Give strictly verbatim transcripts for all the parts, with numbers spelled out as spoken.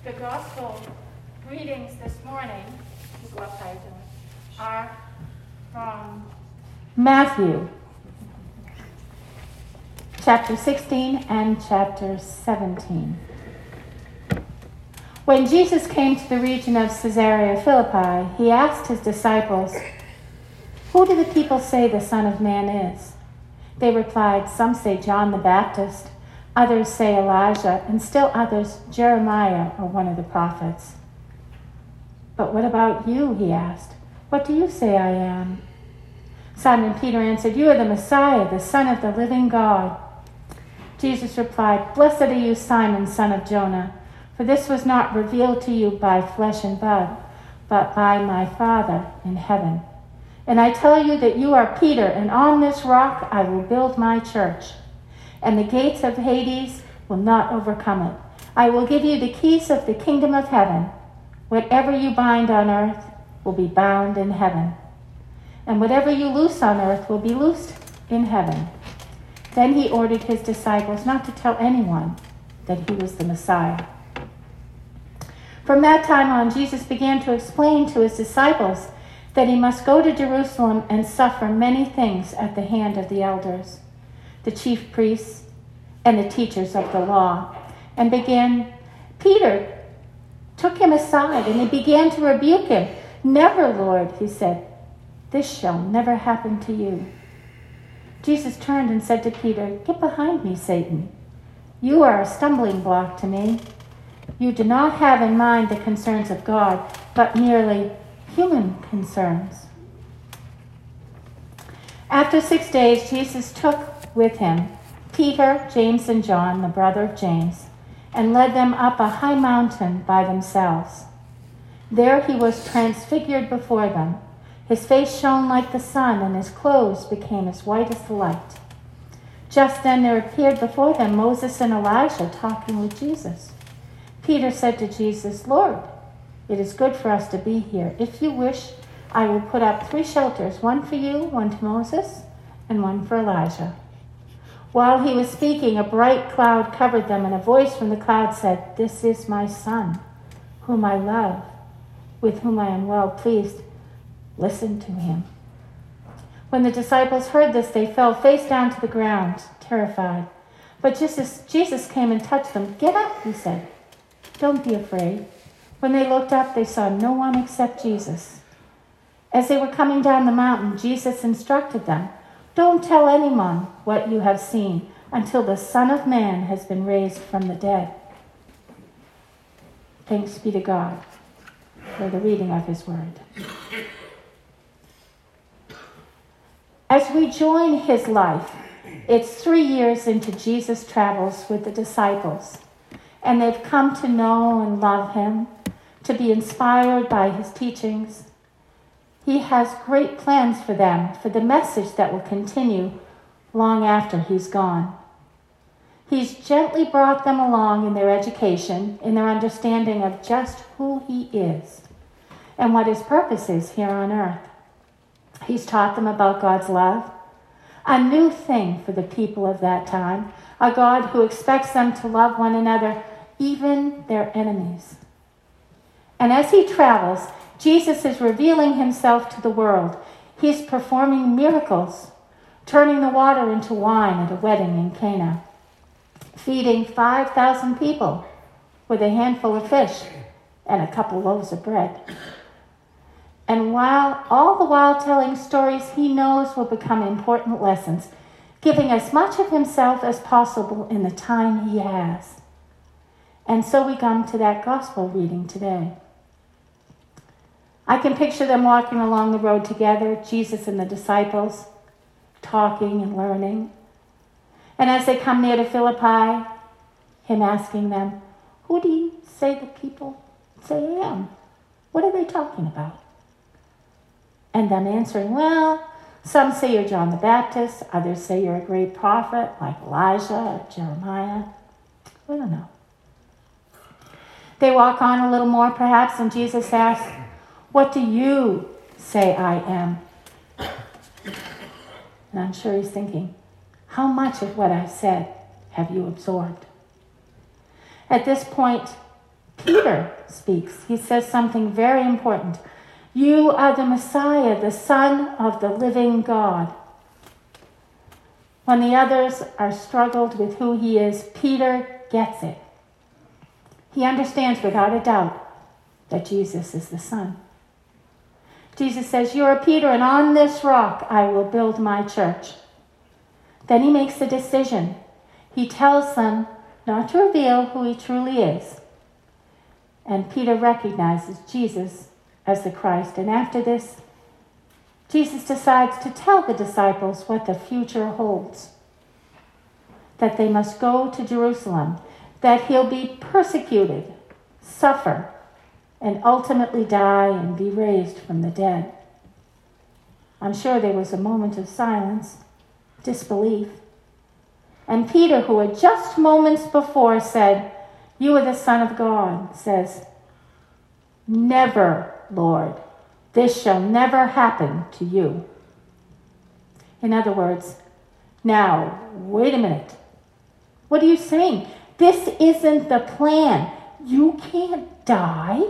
The gospel readings this morning are from Matthew, chapter sixteen and chapter seventeen. When Jesus came to the region of Caesarea Philippi, he asked his disciples, "Who do the people say the Son of Man is?" They replied, "Some say John the Baptist, others say Elijah, and still others Jeremiah or one of the prophets." "But what about you?" he asked. "What do you say I am?" Simon Peter answered, "You are the Messiah, the Son of the living God." Jesus replied, "Blessed are you, Simon, son of Jonah, for this was not revealed to you by flesh and blood, but by my Father in heaven. And I tell you that you are Peter, and on this rock I will build my church, and the gates of Hades will not overcome it. I will give you the keys of the kingdom of heaven. Whatever you bind on earth will be bound in heaven, and whatever you loose on earth will be loosed in heaven." Then he ordered his disciples not to tell anyone that he was the Messiah. From that time on, Jesus began to explain to his disciples that he must go to Jerusalem and suffer many things at the hand of the elders, the chief priests, and the teachers of the law. And began, Peter took him aside, and he began to rebuke him. "Never, Lord," he said, "this shall never happen to you." Jesus turned and said to Peter, "Get behind me, Satan. You are a stumbling block to me. You do not have in mind the concerns of God, but merely human concerns." After six days, Jesus took with him Peter, James, and John, the brother of James, and led them up a high mountain by themselves. There he was transfigured before them. His face shone like the sun, and his clothes became as white as the light. Just then there appeared before them Moses and Elijah talking with Jesus. Peter said to Jesus, "Lord, it is good for us to be here. If you wish, I will put up three shelters, one for you, one to Moses, and one for Elijah." While he was speaking, a bright cloud covered them, and a voice from the cloud said, "This is my Son, whom I love, with whom I am well pleased. Listen to him." When the disciples heard this, they fell face down to the ground, terrified. But Jesus, Jesus came and touched them. "Get up," he said. "Don't be afraid." When they looked up, they saw no one except Jesus. As they were coming down the mountain, Jesus instructed them, "Don't tell anyone what you have seen until the Son of Man has been raised from the dead." Thanks be to God for the reading of his word. As we join his life, it's three years into Jesus' travels with the disciples, and they've come to know and love him, to be inspired by his teachings. He has great plans for them, for the message that will continue long after he's gone. He's gently brought them along in their education, in their understanding of just who he is and what his purpose is here on earth. He's taught them about God's love, a new thing for the people of that time, a God who expects them to love one another, even their enemies. And as he travels, Jesus is revealing himself to the world. He's performing miracles, turning the water into wine at a wedding in Cana, feeding five thousand people with a handful of fish and a couple loaves of bread. And while all the while telling stories he knows will become important lessons, giving as much of himself as possible in the time he has. And so we come to that gospel reading today. I can picture them walking along the road together, Jesus and the disciples, talking and learning. And as they come near to Philippi, him asking them, "Who do you say the people say I am?" What are they talking about? And them answering, "Well, some say you're John the Baptist, others say you're a great prophet like Elijah or Jeremiah. We don't know." They walk on a little more perhaps, and Jesus asks, "What do you say I am?" And I'm sure he's thinking, how much of what I've said have you absorbed? At this point, Peter speaks. He says something very important. You are the Messiah, the Son of the living God. When the others are struggled with who he is, Peter gets it. He understands without a doubt that Jesus is the Son. Jesus says, you are Peter, and on this rock I will build my church. Then he makes the decision. He tells them not to reveal who he truly is. And Peter recognizes Jesus as the Christ. And after this, Jesus decides to tell the disciples what the future holds. That they must go to Jerusalem, that he'll be persecuted, suffer, and ultimately die and be raised from the dead. I'm sure there was a moment of silence, disbelief. And Peter, who had just moments before said, you are the Son of God, says, never, Lord, this shall never happen to you. In other words, now, wait a minute. What are you saying? This isn't the plan. You can't die.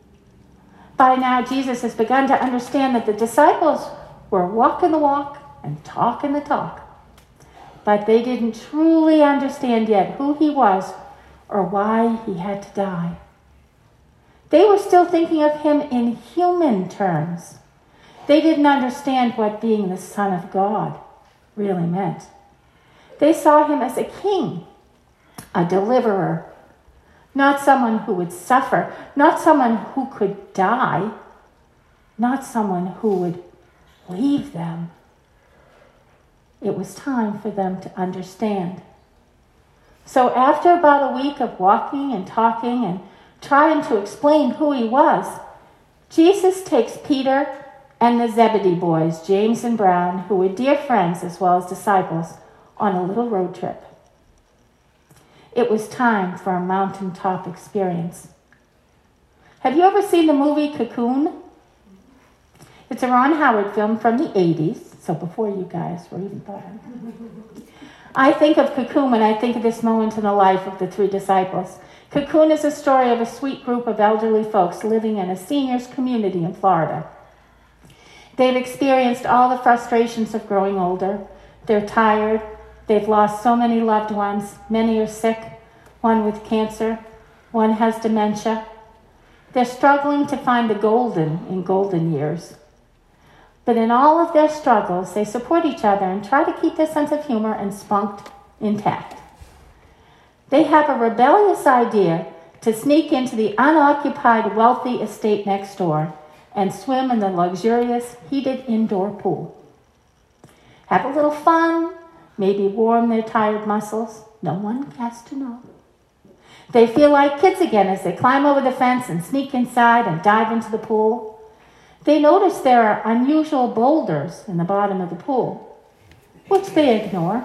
By now, Jesus has begun to understand that the disciples were walking the walk and talking the talk. But they didn't truly understand yet who he was or why he had to die. They were still thinking of him in human terms. They didn't understand what being the Son of God really meant. They saw him as a king, a deliverer, not someone who would suffer, not someone who could die, not someone who would leave them. It was time for them to understand. So after about a week of walking and talking and trying to explain who he was, Jesus takes Peter and the Zebedee boys, James and Brown, who were dear friends as well as disciples, on a little road trip. It was time for a mountaintop experience. Have you ever seen the movie Cocoon? It's a Ron Howard film from the eighties, so before you guys were even born. I think of Cocoon when I think of this moment in the life of the three disciples. Cocoon is a story of a sweet group of elderly folks living in a seniors community in Florida. They've experienced all the frustrations of growing older. They're tired. They've lost so many loved ones. Many are sick, one with cancer, one has dementia. They're struggling to find the golden in golden years. But in all of their struggles, they support each other and try to keep their sense of humor and spunk intact. They have a rebellious idea to sneak into the unoccupied wealthy estate next door and swim in the luxurious heated indoor pool. Have a little fun, maybe warm their tired muscles. No one has to know. They feel like kids again as they climb over the fence and sneak inside and dive into the pool. They notice there are unusual boulders in the bottom of the pool, which they ignore.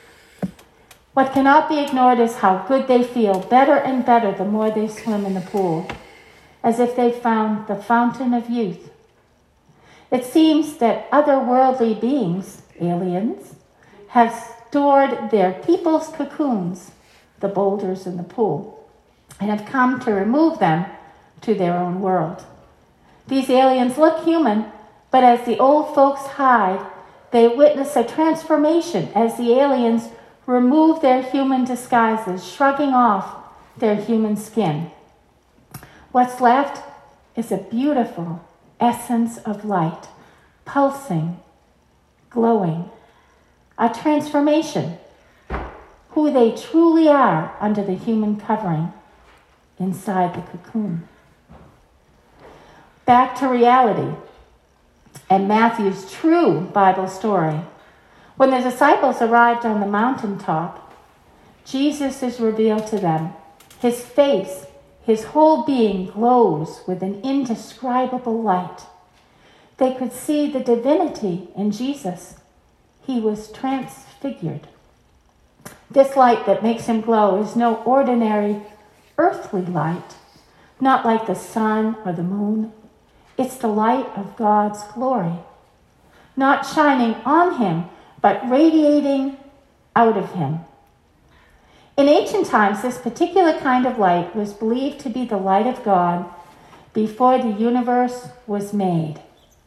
What cannot be ignored is how good they feel, better and better the more they swim in the pool, as if they found the fountain of youth. It seems that otherworldly beings, aliens, have stored their people's cocoons, the boulders in the pool, and have come to remove them to their own world. These aliens look human, but as the old folks hide, they witness a transformation as the aliens remove their human disguises, shrugging off their human skin. What's left is a beautiful essence of light, pulsing, glowing, a transformation, who they truly are under the human covering inside the cocoon. Back to reality and Matthew's true Bible story. When the disciples arrived on the mountaintop, Jesus is revealed to them. His face, his whole being glows with an indescribable light. They could see the divinity in Jesus. He was transfigured. This light that makes him glow is no ordinary earthly light, not like the sun or the moon. It's the light of God's glory, not shining on him, but radiating out of him. In ancient times, this particular kind of light was believed to be the light of God before the universe was made.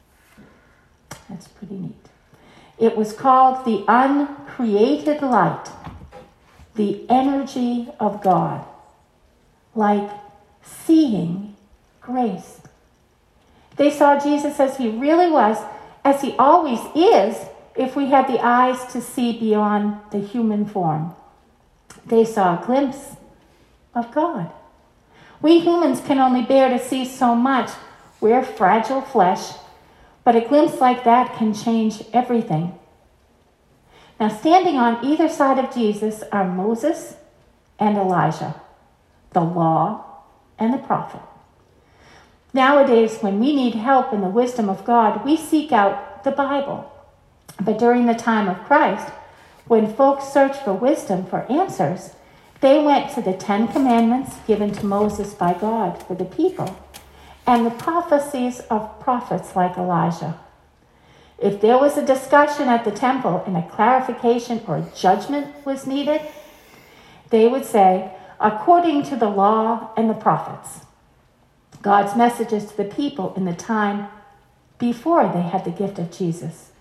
That's pretty neat. It was called the uncreated light, the energy of God, like seeing grace. They saw Jesus as he really was, as he always is, if we had the eyes to see beyond the human form. They saw a glimpse of God. We humans can only bear to see so much. We're fragile flesh, but a glimpse like that can change everything. Now, standing on either side of Jesus are Moses and Elijah, the law and the prophet. Nowadays, when we need help in the wisdom of God, we seek out the Bible. But during the time of Christ, when folks searched for wisdom for answers, they went to the Ten Commandments given to Moses by God for the people, and the prophecies of prophets like Elijah. If there was a discussion at the temple and a clarification or judgment was needed, they would say, according to the law and the prophets, God's messages to the people in the time before they had the gift of Jesus.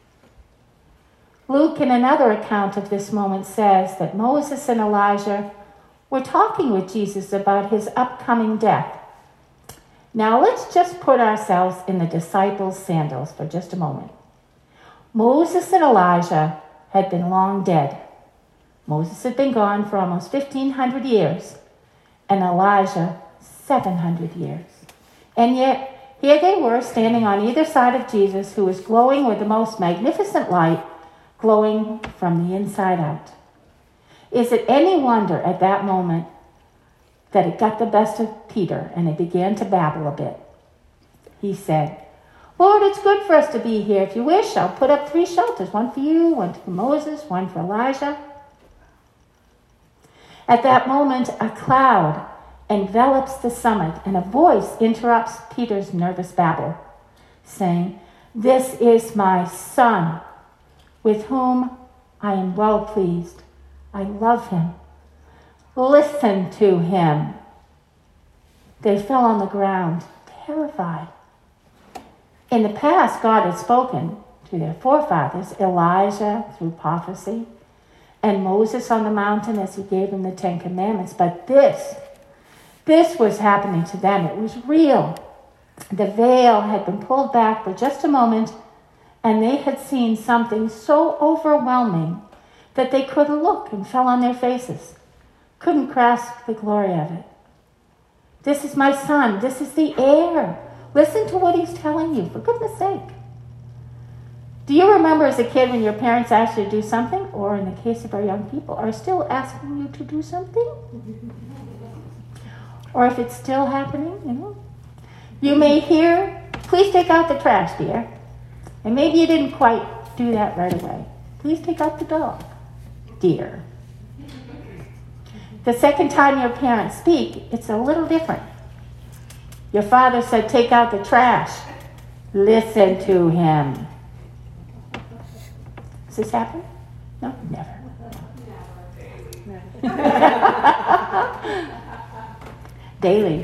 Luke, in another account of this moment, says that Moses and Elijah were talking with Jesus about his upcoming death. Now let's just put ourselves in the disciples' sandals for just a moment. Moses and Elijah had been long dead. Moses had been gone for almost fifteen hundred years, and Elijah seven hundred years. And yet, here they were standing on either side of Jesus, who was glowing with the most magnificent light, glowing from the inside out. Is it any wonder at that moment that it got the best of Peter and he began to babble a bit? He said, Lord, it's good for us to be here. If you wish, I'll put up three shelters, one for you, one for Moses, one for Elijah. At that moment, a cloud envelops the summit, and a voice interrupts Peter's nervous babble, saying, This is my son, with whom I am well pleased. I love him. Listen to him. They fell on the ground, terrified. In the past, God had spoken to their forefathers, Elijah through prophecy, and Moses on the mountain as he gave them the Ten Commandments. But this, this was happening to them. It was real. The veil had been pulled back for just a moment, and they had seen something so overwhelming that they couldn't look and fell on their faces, couldn't grasp the glory of it. This is my son. This is the heir. Listen to what he's telling you, for goodness sake. Do you remember as a kid when your parents asked you to do something, or in the case of our young people, are still asking you to do something? Or if it's still happening, you know? You may hear, please take out the trash, dear. And maybe you didn't quite do that right away. Please take out the dog, dear. The second time your parents speak, it's a little different. Your father said, take out the trash. Listen to him. Does this happen? No, never. Never. Daily.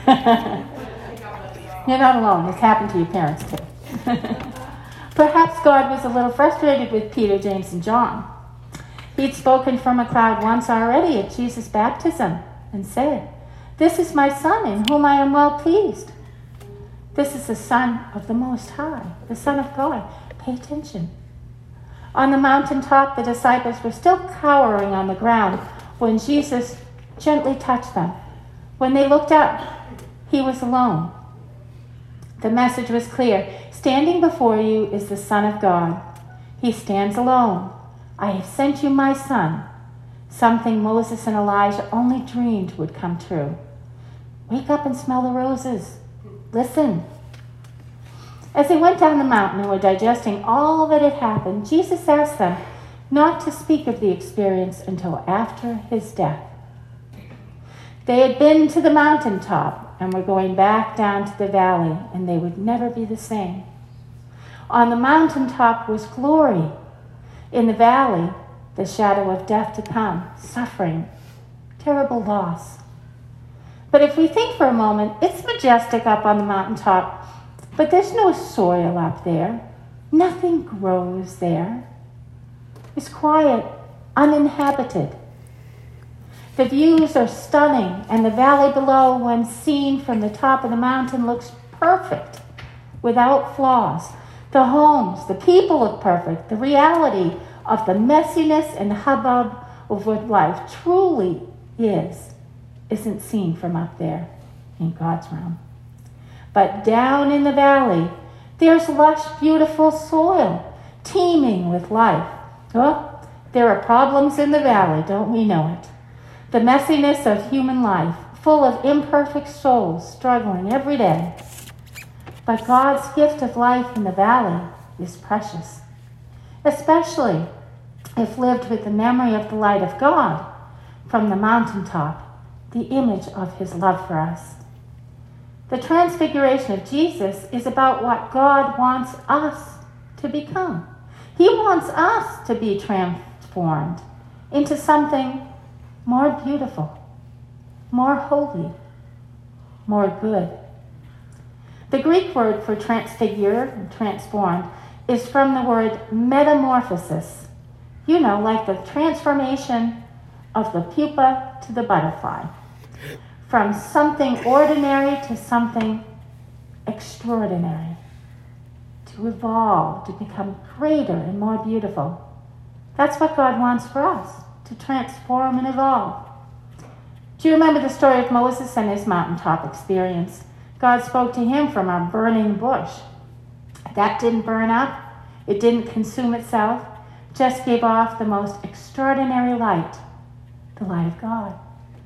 You're not alone. It's happened to your parents too. Perhaps God was a little frustrated with Peter, James, and John. He'd spoken from a cloud once already at Jesus' baptism and said, This is my son in whom I am well pleased. This is the Son of the Most High, the Son of God. Pay attention. On the mountaintop, the disciples were still cowering on the ground when Jesus gently touched them. When they looked up, he was alone. The message was clear. Standing before you is the Son of God. He stands alone. I have sent you my son, something Moses and Elijah only dreamed would come true. Wake up and smell the roses. Listen. As they went down the mountain and were digesting all that had happened, Jesus asked them not to speak of the experience until after his death. They had been to the mountaintop and were going back down to the valley, and they would never be the same. On the mountaintop was glory. In the valley, the shadow of death to come, suffering terrible loss. But if we think for a moment, it's majestic up on the mountaintop, but there's no soil up there. Nothing grows there. It's quiet, uninhabited. The views are stunning, and the valley below, when seen from the top of the mountain, looks perfect, without flaws. The homes, the people look perfect. The reality of the messiness and hubbub of what life truly is isn't seen from up there in God's realm. But down in the valley, there's lush, beautiful soil, teeming with life. Oh, there are problems in the valley, don't we know it? The messiness of human life, full of imperfect souls struggling every day. But God's gift of life in the valley is precious, especially if lived with the memory of the light of God from the mountaintop, the image of his love for us. The transfiguration of Jesus is about what God wants us to become. He wants us to be transformed into something more beautiful, more holy, more good. The Greek word for transfigure, transformed, is from the word metamorphosis. You know, like the transformation of the pupa to the butterfly. From something ordinary to something extraordinary. To evolve, to become greater and more beautiful. That's what God wants for us, to transform and evolve. Do you remember the story of Moses and his mountaintop experience? God spoke to him from a burning bush. That didn't burn up. It didn't consume itself. Just gave off the most extraordinary light, the light of God.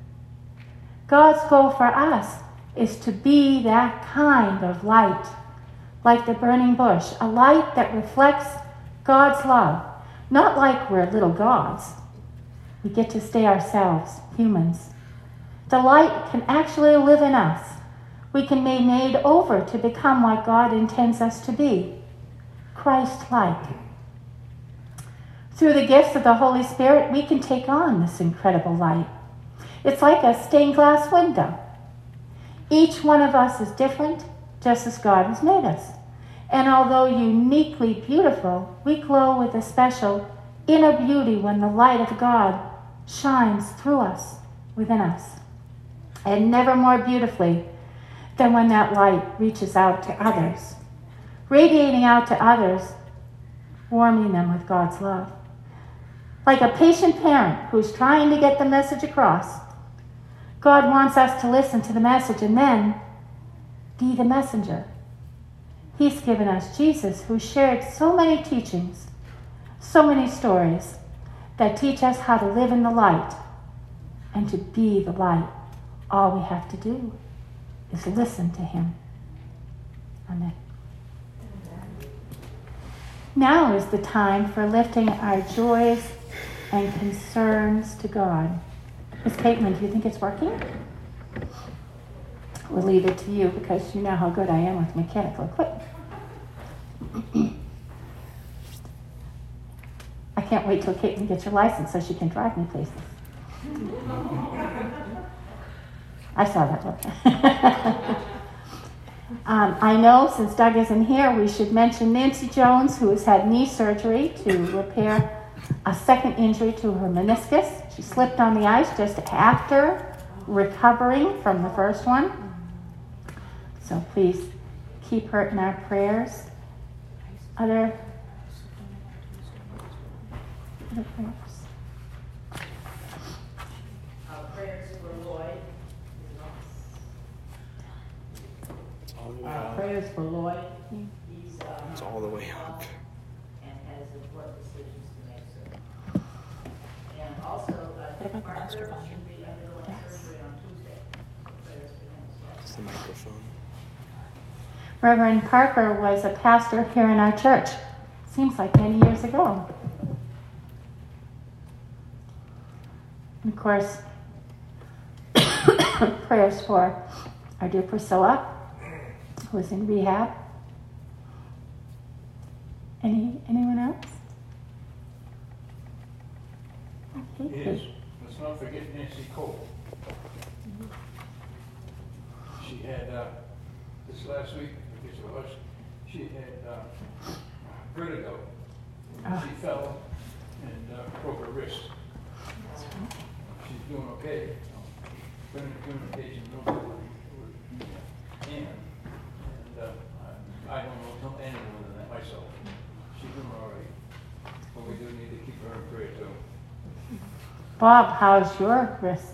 God's goal for us is to be that kind of light, like the burning bush, a light that reflects God's love, not like we're little gods. We get to stay ourselves, humans. The light can actually live in us. We can be made over to become what God intends us to be, Christ-like. Through the gifts of the Holy Spirit, we can take on this incredible light. It's like a stained glass window. Each one of us is different, just as God has made us. And although uniquely beautiful, we glow with a special inner beauty when the light of God shines through us, within us. And never more beautifully than when that light reaches out to others, radiating out to others, warming them with God's love. Like a patient parent who's trying to get the message across, God wants us to listen to the message and then be the messenger. He's given us Jesus, who shared so many teachings, so many stories that teach us how to live in the light and to be the light. All we have to do is listen to him. Amen. Now is the time for lifting our joys and concerns to God. Miss Caitlin, do you think it's working? We'll leave it to you because you know how good I am with mechanical equipment. I can't wait till Caitlin gets her license so she can drive me places. I saw that look. um, I know since Doug isn't here, we should mention Nancy Jones, who has had knee surgery to repair a second injury to her meniscus. She slipped on the ice just after recovering from the first one. So please keep her in our prayers. Other, other prayers? Uh, prayers for Lloyd. Uh, prayers for Lloyd. He's uh, It's all the way up. And has important decisions to make. So. And also, uh, Dick Parker should be undergoing surgery on Tuesday. Prayers for him as well. It's the microphone. Reverend Parker was a pastor here in our church. Seems like many years ago. And of course, prayers for our dear Priscilla, who is in rehab. Any anyone else? Okay, Yes, let's not forget Nancy Cole. She had, uh, this last week, I guess it was, she had uh, vertigo. Oh. She fell and uh, broke her wrist. She's doing okay. But in communication, no good with Ann. And uh, I, I don't know any more than that myself. She's doing all right. But we do need to keep her in prayer too. Bob, how's your wrist?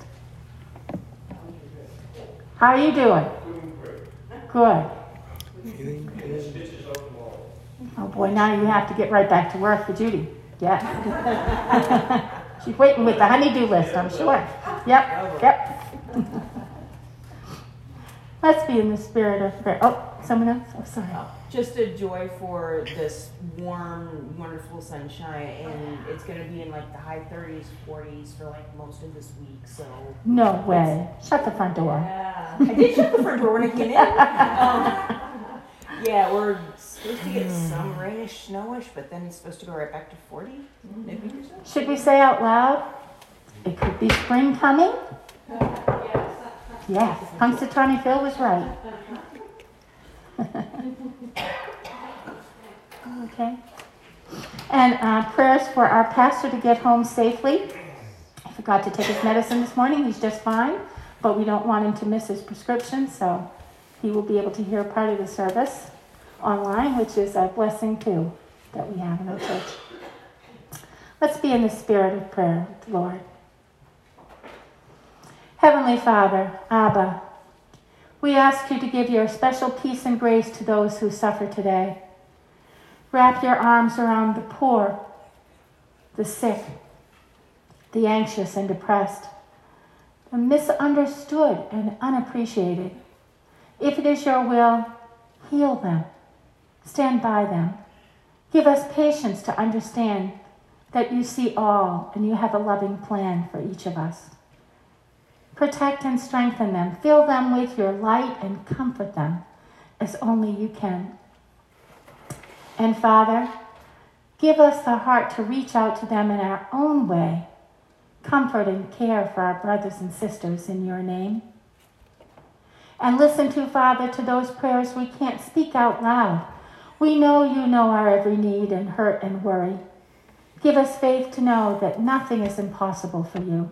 How are you doing? Doing great. Good. Feeling good. Stitches out tomorrow. Oh boy, now you have to get right back to work for Judy. Yeah. She's waiting with the honey-do list, I'm sure. Yep, yep. Let's be in the spirit of prayer. Oh, someone else? Oh, sorry. Just a joy for this warm, wonderful sunshine, and it's going to be in like the high thirties, forties for like most of this week. So No way. Shut the front door. yeah, I did shut the front door when I came in. Um, yeah, we're supposed to get some rainish, snowish, but then it's supposed to go right back to forty maybe or so. Should we say out loud? It could be spring coming? Yes. Punxsutawney Phil was right. Okay. And uh, prayers for our pastor to get home safely. I forgot to take his medicine this morning. He's just fine, but we don't want him to miss his prescription, so he will be able to hear part of the service online, which is a blessing too that we have in our church. Let's be in the spirit of prayer, Lord. Heavenly Father, Abba, we ask you to give your special peace and grace to those who suffer today. Wrap your arms around the poor, the sick, the anxious and depressed, the misunderstood and unappreciated. If it is your will, heal them. Stand by them. Give us patience to understand that you see all and you have a loving plan for each of us. Protect and strengthen them. Fill them with your light and comfort them as only you can. And Father, give us the heart to reach out to them in our own way. Comfort and care for our brothers and sisters in your name. And listen to, Father, to those prayers we can't speak out loud. We know you know our every need and hurt and worry. Give us faith to know that nothing is impossible for you.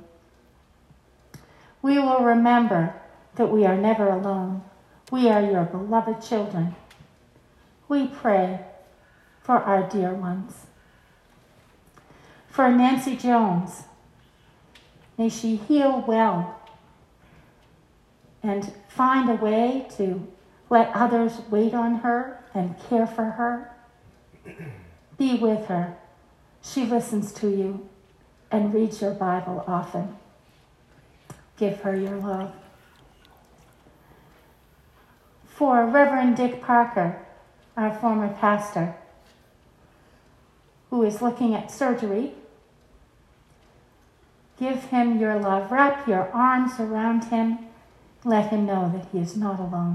We will remember that we are never alone. We are your beloved children. We pray for our dear ones. For Nancy Jones, may she heal well and find a way to let others wait on her and care for her. Be with her. She listens to you and reads your Bible often. Give her your love. For Reverend Dick Parker, our former pastor, who is looking at surgery, give him your love. Wrap your arms around him. Let him know that he is not alone.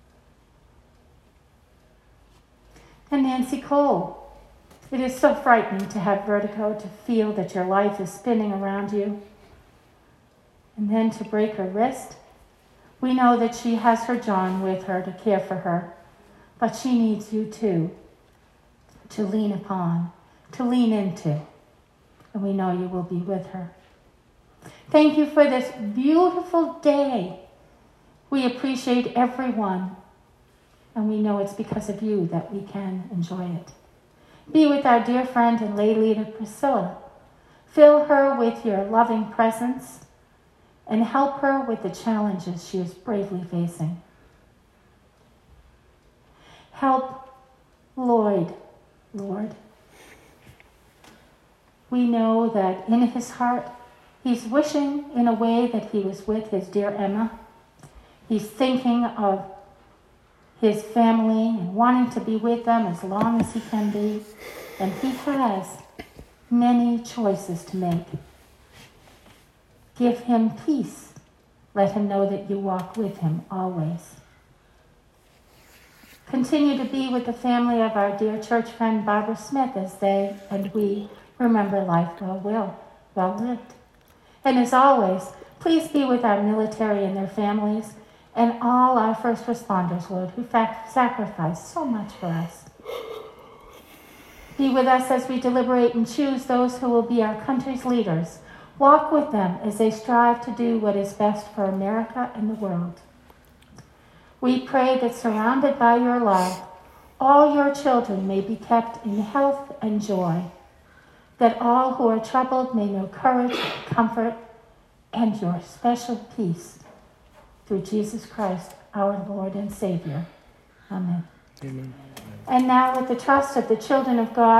And Nancy Cole, it is so frightening to have vertigo, to feel that your life is spinning around you, and then to break her wrist. We know that she has her John with her to care for her, but she needs you too, to lean upon, to lean into, and we know you will be with her. Thank you for this beautiful day. We appreciate everyone, and we know it's because of you that we can enjoy it. Be with our dear friend and lay leader Priscilla. Fill her with your loving presence and help her with the challenges she is bravely facing. Help Lloyd, Lord. We know that in his heart, he's wishing in a way that he was with his dear Emma. He's thinking of his family and wanting to be with them as long as he can be. And he has many choices to make. Give him peace. Let him know that you walk with him always. Continue to be with the family of our dear church friend Barbara Smith as they and we remember life well, well, well lived. And as always, Please be with our military and their families and all our first responders, Lord, who fac- sacrifice so much for us. Be with us as we deliberate and choose those who will be our country's leaders. Walk with them as they strive to do what is best for America and the world. We pray that surrounded by your love, all your children may be kept in health and joy, that all who are troubled may know courage, comfort, and your special peace. Through Jesus Christ, our Lord and Savior. Amen. Amen. And now, with the trust of the children of God,